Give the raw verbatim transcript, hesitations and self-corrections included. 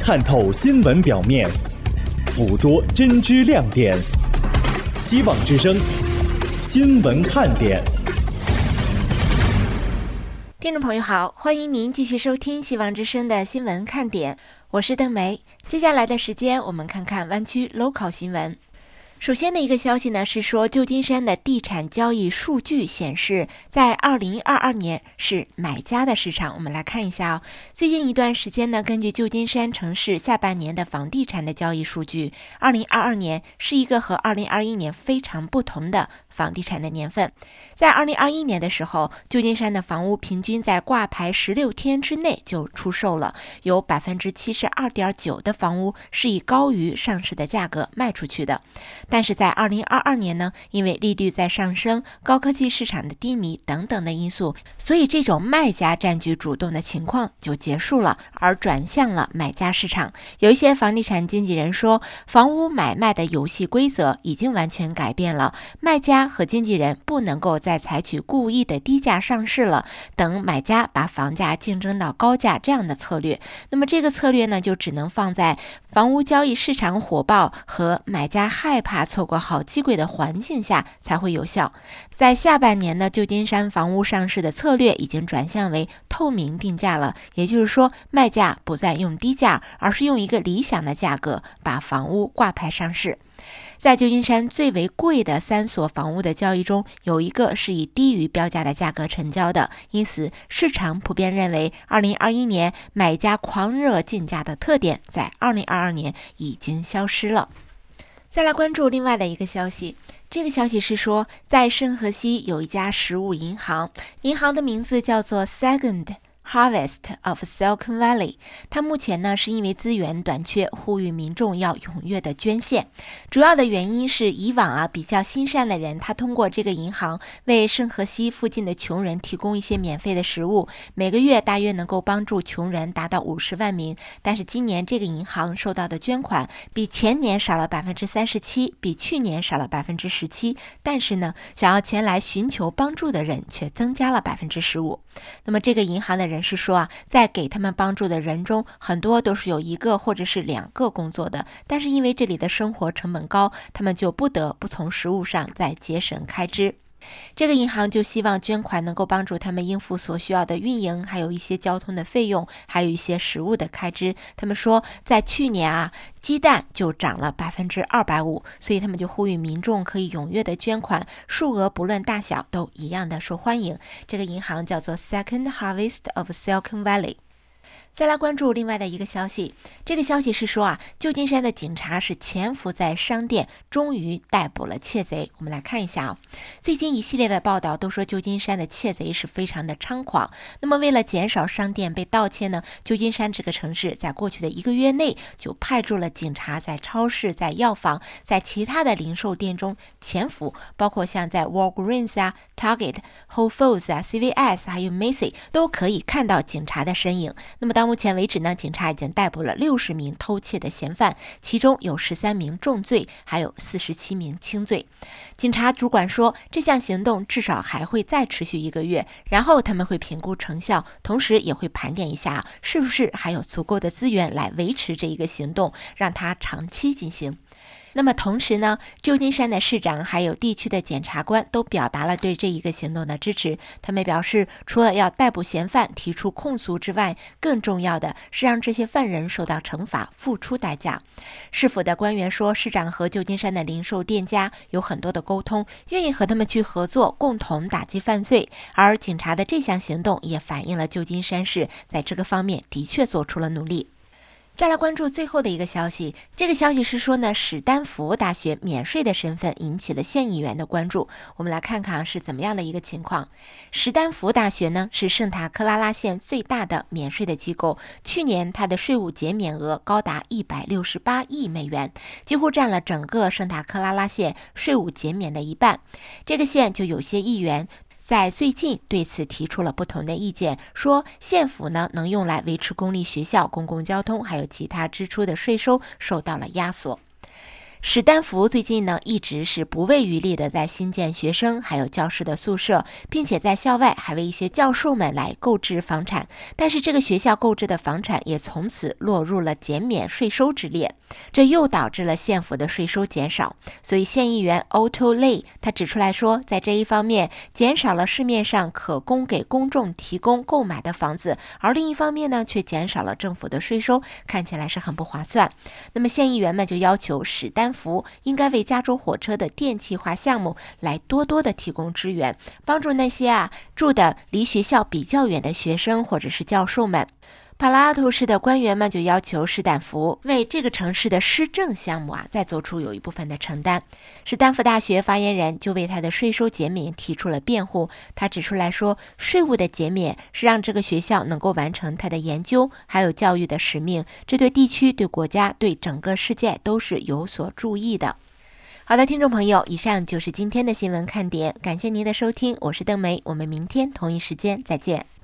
探透新闻表面，捕捉真知亮点。希望之声新闻看点。 听众朋友好，欢迎您继续收听希望之声的新闻看点，我是邓梅。接下来的时间，我们看看湾区 local 新闻。首先的一个消息呢，是说旧金山的地产交易数据显示，在二零二二年是买家的市场。我们来看一下哦，最近一段时间呢，根据旧金山城市下半年的房地产的交易数据，二零二二年是一个和二零二一年非常不同的房地产的年份。在二零二一年的时候，旧金山的房屋平均在挂牌十六天之内就出售了，有 百分之七十二点九 的房屋是以高于上市的价格卖出去的。但是在二零二二年呢，因为利率在上升、高科技市场的低迷等等的因素，所以这种卖家占据主动的情况就结束了，而转向了买家市场。有一些房地产经纪人说，房屋买卖的游戏规则已经完全改变了，卖家和经纪人不能够再采取故意的低价上市了，等买家把房价竞争到高价这样的策略。那么这个策略呢，就只能放在房屋交易市场火爆和买家害怕错过好机会的环境下才会有效。在下半年呢，旧金山房屋上市的策略已经转向为透明定价了，也就是说，卖家不再用低价，而是用一个理想的价格把房屋挂牌上市。在旧金山最为贵的三所房屋的交易中，有一个是以低于标价的价格成交的，因此市场普遍认为二零二一年买家狂热竞价的特点在二零二二年已经消失了。再来关注另外的一个消息，这个消息是说，在圣荷西有一家食物银行，银行的名字叫做 Second Harvest of Silicon Valley， 它目前呢是因为资源短缺，呼吁民众要踊跃的捐献。主要的原因是以往啊比较心善的人，他通过这个银行为圣荷西附近的穷人提供一些免费的食物，每个月大约能够帮助穷人达到五十万名。但是今年这个银行收到的捐款比前年少了 百分之三十七， 比去年少了 百分之十七， 但是呢，想要前来寻求帮助的人却增加了 百分之十五。 那么这个银行的人是说啊，在给他们帮助的人中，很多都是有一个或者是两个工作的，但是因为这里的生活成本高，他们就不得不从食物上再节省开支。这个银行就希望捐款能够帮助他们应付所需要的运营，还有一些交通的费用，还有一些食物的开支。他们说，在去年啊，鸡蛋就涨了 百分之二百五十， 所以他们就呼吁民众可以踊跃的捐款，数额不论大小都一样的受欢迎。这个银行叫做 Second Harvest of Silicon Valley。再来关注另外的一个消息，这个消息是说啊，旧金山的警察是潜伏在商店，终于逮捕了窃贼。我们来看一下啊，最近一系列的报道都说旧金山的窃贼是非常的猖狂。那么为了减少商店被盗窃呢，旧金山这个城市在过去的一个月内就派驻了警察在超市、在药房、在其他的零售店中潜伏，包括像在 Walgreens 啊、Target、Whole Foods 啊、C V S 还有 Macy 都可以看到警察的身影。那么到目前为止呢，警察已经逮捕了六十名偷窃的嫌犯，其中有十三名重罪，还有四十七名轻罪。警察主管说，这项行动至少还会再持续一个月，然后他们会评估成效，同时也会盘点一下是不是还有足够的资源来维持这一个行动，让它长期进行。那么同时呢，旧金山的市长还有地区的检察官都表达了对这一个行动的支持。他们表示，除了要逮捕嫌犯、提出控诉之外，更重要的是让这些犯人受到惩罚，付出代价。市府的官员说，市长和旧金山的零售店家有很多的沟通，愿意和他们去合作，共同打击犯罪。而警察的这项行动也反映了旧金山市在这个方面的确做出了努力。再来关注最后的一个消息，这个消息是说呢，史丹福大学免税的身份引起了县议员的关注。我们来看看是怎么样的一个情况。史丹福大学呢是圣塔克拉拉县最大的免税的机构，去年它的税务减免额高达一百六十八亿美元，几乎占了整个圣塔克拉拉县税务减免的一半。这个县就有些议员在最近对此提出了不同的意见，说县府呢能用来维持公立学校、公共交通还有其他支出的税收受到了压缩。 史丹福最近呢一直是不遗余力的在新建学生还有教师的宿舍，并且在校外还为一些教授们来购置房产，但是这个学校购置的房产也从此落入了减免税收之列，这又导致了县府的税收减少。所以县议员 Otto Lay 他指出来说，在这一方面减少了市面上可供给公众提供购买的房子，而另一方面呢却减少了政府的税收，看起来是很不划算。那么县议员们就要求史丹福应该为加州火车的电气化项目来多多的提供支援，帮助那些啊住的离学校比较远的学生或者是教授们。帕拉阿图市的官员们就要求史丹福为这个城市的施政项目啊再做出有一部分的承担。史丹福大学发言人就为他的税收减免提出了辩护，他指出来说，税务的减免是让这个学校能够完成他的研究还有教育的使命，这对地区、对国家、对整个世界都是有所注意的。好的，听众朋友，以上就是今天的新闻看点，感谢您的收听，我是邓梅，我们明天同一时间再见。